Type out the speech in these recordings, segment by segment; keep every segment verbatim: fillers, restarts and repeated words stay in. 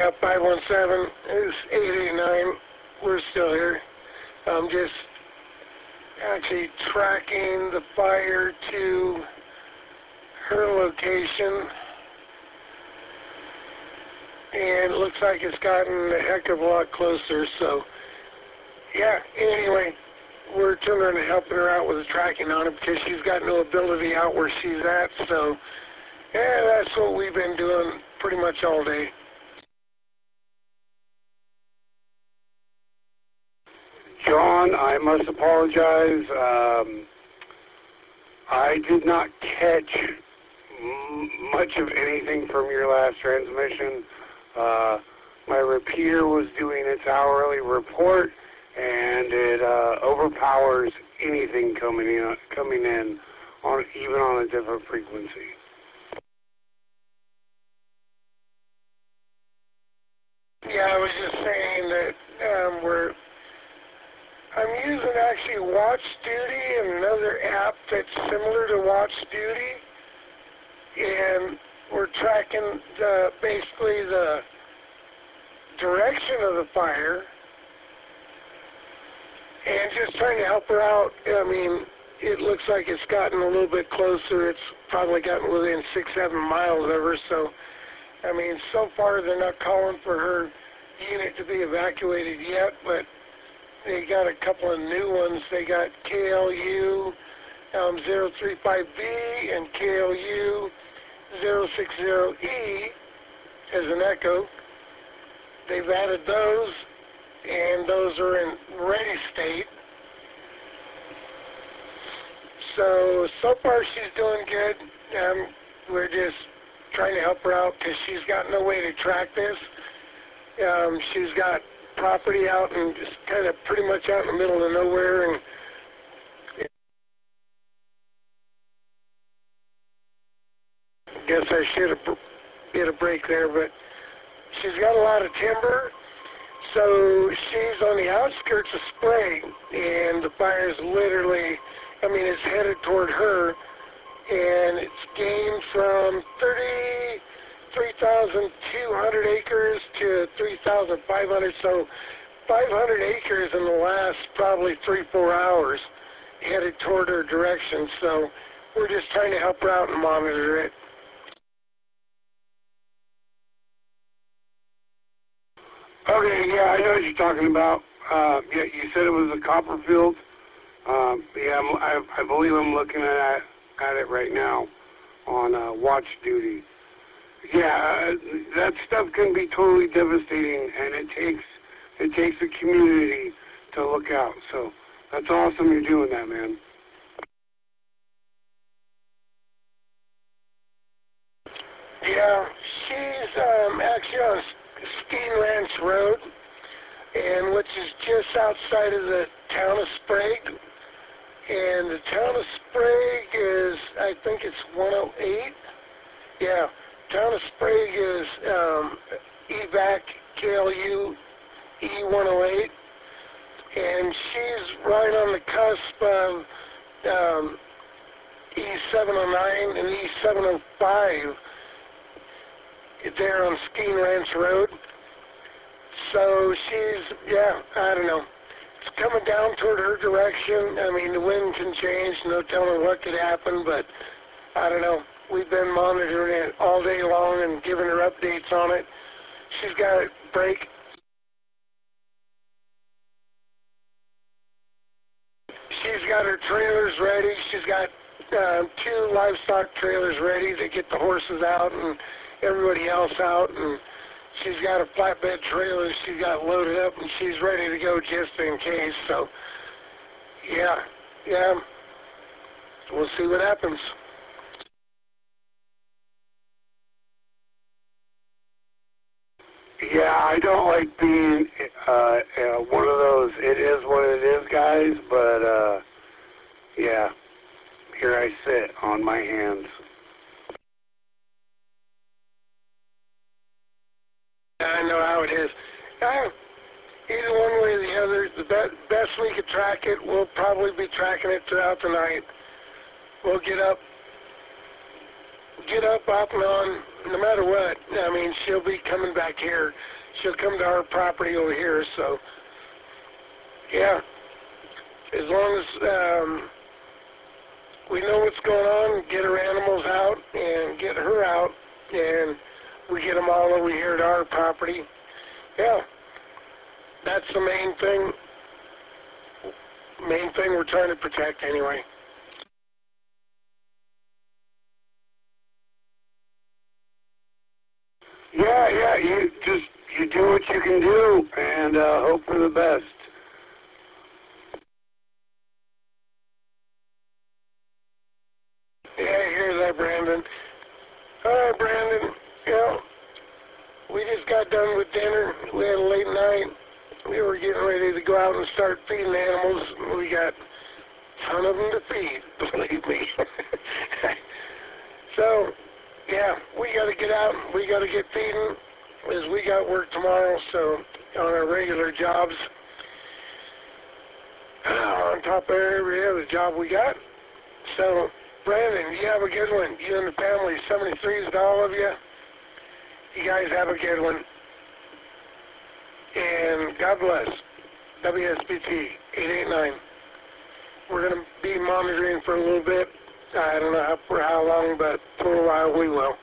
Yeah, five one seven is eight eight nine. We're still here. I'm just actually tracking the fire to her location. And it looks like it's gotten a heck of a lot closer. So, yeah, anyway, we're turning and helping her out with the tracking on it because she's got no ability out where she's at. So, yeah, that's what we've been doing pretty much all day. John, I must apologize. Um, I did not catch m much of anything from your last transmission. Uh, my repeater was doing its hourly report, and it uh, overpowers anything coming in, coming in on even on a different frequency. Yeah, I was just saying that um, we're. I'm using actually Watch Duty and another app that's similar to Watch Duty, and we're tracking the basically the direction of the fire and just trying to help her out. I mean, it looks like it's gotten a little bit closer. It's probably gotten within six, seven miles of her. So, I mean, so far they're not calling for her unit to be evacuated yet, but they got a couple of new ones. They got K L U um, zero three five B and K L U zero six zero E as an echo. They've added those, and those are in ready state. So, so far she's doing good. Um, we're just trying to help her out because she's got no way to track this. Um, she's got property out and just kind of pretty much out in the middle of nowhere, and I guess I should have hit a break there, but she's got a lot of timber, so she's on the outskirts of Sprague, and the fire's literally, I mean, it's headed toward her, and it's gained from thirty-three thousand two hundred acres to three thousand five hundred, so five hundred acres in the last probably three, four hours headed toward her direction. So we're just trying to help her out and monitor it. Okay, yeah, I know what you're talking about. Uh, yeah, you said it was a Copperfield. Um, yeah, I'm, I, I believe I'm looking at at it right now on uh, Watch Duty. Yeah, that stuff can be totally devastating, and it takes it takes a community to look out. So that's awesome you're doing that, man. Yeah, she's um, actually on Skein Ranch Road, and which is just outside of the town of Sprague. And the town of Sprague is, I think it's one oh eight. Yeah. Town of Sprague is um, E V A C K L U E one oh eight, and she's right on the cusp of um, E seven oh nine and E seven oh five there on Skein Ranch Road. So she's, yeah, I don't know. It's coming down toward her direction. I mean, the wind can change, no telling what could happen, but I don't know. We've been monitoring it all day long and giving her updates on it. She's got a break. She's got her trailers ready. She's got uh, two livestock trailers ready to get the horses out and everybody else out. And she's got a flatbed trailer she's got loaded up, and she's ready to go just in case. So, yeah, yeah, we'll see what happens. Yeah, I don't like being uh, uh, one of those it is what it is guys, but uh, yeah, here I sit on my hands. I know how it is. Uh, either one way or the other, the be best we could track it, we'll probably be tracking it throughout the night. We'll get up, get up, off and on no matter what, I mean, she'll be coming back here. She'll come to our property over here, so, yeah. As long as um, we know what's going on, get her animals out and get her out, and we get them all over here to our property. Yeah, that's the main thing, main thing we're trying to protect anyway. Yeah, yeah, you just, you do what you can do, and uh, hope for the best. Yeah, I hear that, Brandon. All right, Brandon, you know, we just got done with dinner. We had a late night. We were getting ready to go out and start feeding animals. We got a ton of them to feed, believe me. So, yeah, we got to get out. We got to get feeding, as we got work tomorrow, so on our regular jobs. Uh, on top of every other job we got. So, Brandon, you have a good one. You and the family, seventy-threes to all of you. You guys have a good one. And God bless. W S B T eight eight nine. We're going to be monitoring for a little bit. I don't know how, for how long, but for a while we will.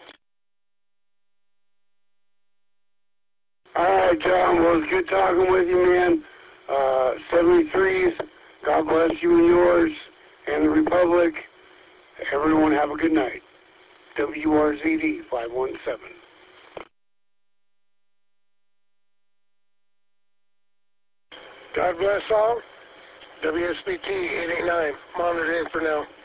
All right, John. Well, it's good talking with you, man. Uh, seventy-threes. God bless you and yours and the Republic. Everyone have a good night. W R Z D five one seven. God bless all. W S B T eight eight nine. Monitoring for now.